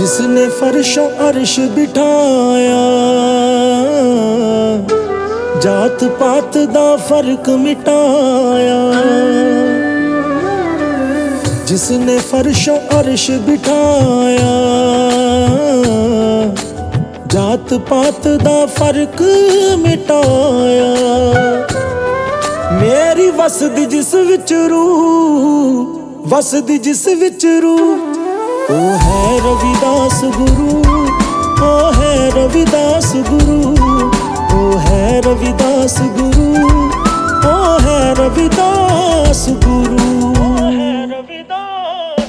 जिसने फर्शों अर्श बिठाया, जात पात दा फर्क मिटाया। जिसने फर्शों अर्श बिठाया, जात पात दा फर्क मिटाया। मेरी वसदी जिस विच रूह, वसदी जिस विच रूह, ओ है रविदास गुरु, ओ है रविदास गुरु, ओ है रविदास गुरु, ओ है रविदास गुरु, ओ है रविदास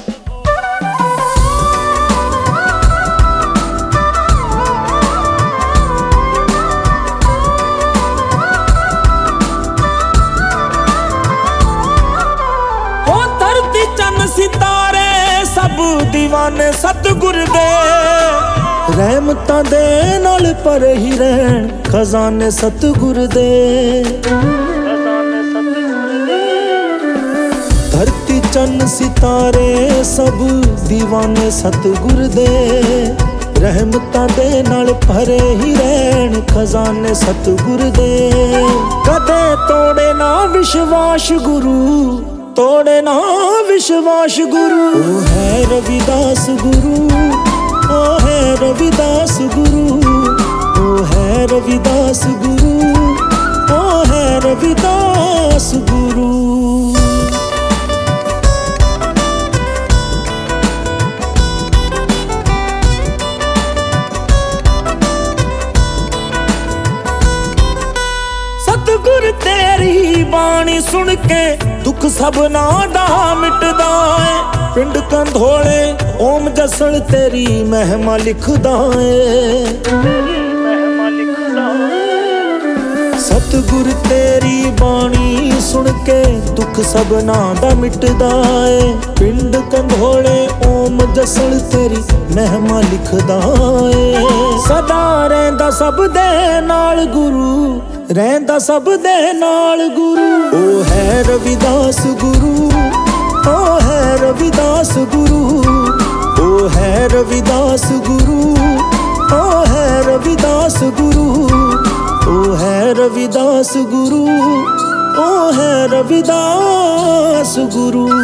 गुरु। ओ धरती चन्न सितारे सब दीवाने सतगुर दे, रहमतां दे नाल पर ही रहन खजाने सतगुर दे। धरती चन्न सितारे सब दीवाने सतगुर दे, रहमतां दे नाल पर ही रहन खजाने सतगुर दे। कदे तोड़े ना विश्वास गुरु, तोड़े ना विश्वास गुरु। ओ है रविदास गुरु, ओ है रविदास गुरु, ओ है रविदास गुरु, ओ है रविदास गुरु। सतगुर तेरी बाणी सुन के दुख सबना दा मिटदा है। पिंड कंधोले ओम जसण तेरी महिमा लिखदा है। सतगुर तेरी बाणी सुन के दुख सबना दा मिटदा है। पिंड कंधोले ओम जसण तेरी महिमा लिखदा है। सदा रहिंदा सब दे नाल गुरु, रहंदा सब दे नाल गुरु। ओ है रविदास गुरु, ओ है रविदास गुरु, ओ है रविदास गुरु, ओ है रविदास गुरु, ओ है रविदास गुरु, ओ है रविदास गुरु।